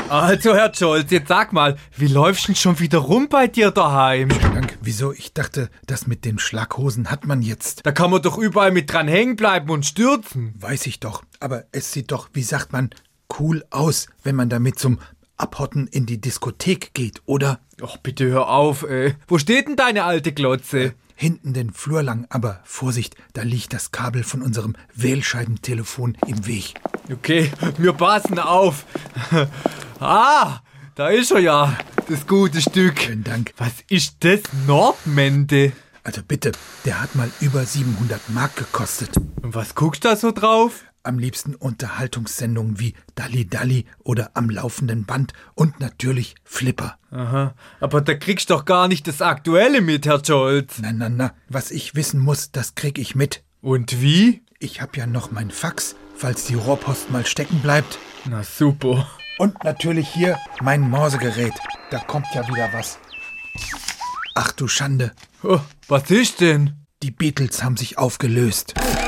Also, Herr Scholz, jetzt sag mal, wie läufst denn schon wieder rum bei dir daheim? Dank, wieso? Ich dachte, das mit den Schlaghosen hat man jetzt. Da kann man doch überall mit dran hängen bleiben und stürzen. Weiß ich doch, aber es sieht doch, wie sagt man, cool aus, wenn man damit zum Abhotten in die Diskothek geht, oder? Ach, bitte hör auf, ey. Wo steht denn deine alte Glotze? Hinten den Flur lang, aber Vorsicht, da liegt das Kabel von unserem Wählscheibentelefon im Weg. Okay, wir passen auf. Ah, da ist er ja, das gute Stück. Vielen Dank. Was ist das, Nordmende? Also bitte, der hat mal über 700 Mark gekostet. Und was guckst du da so drauf? Am liebsten Unterhaltungssendungen wie Dalli Dalli oder Am laufenden Band und natürlich Flipper. Aha, aber da kriegst du doch gar nicht das Aktuelle mit, Herr Scholz. Na, was ich wissen muss, das krieg ich mit. Und wie? Ich hab ja noch mein Fax, falls die Rohrpost mal stecken bleibt. Na super. Und natürlich hier mein Morsegerät. Da kommt ja wieder was. Ach du Schande. Oh, was ist denn? Die Beatles haben sich aufgelöst.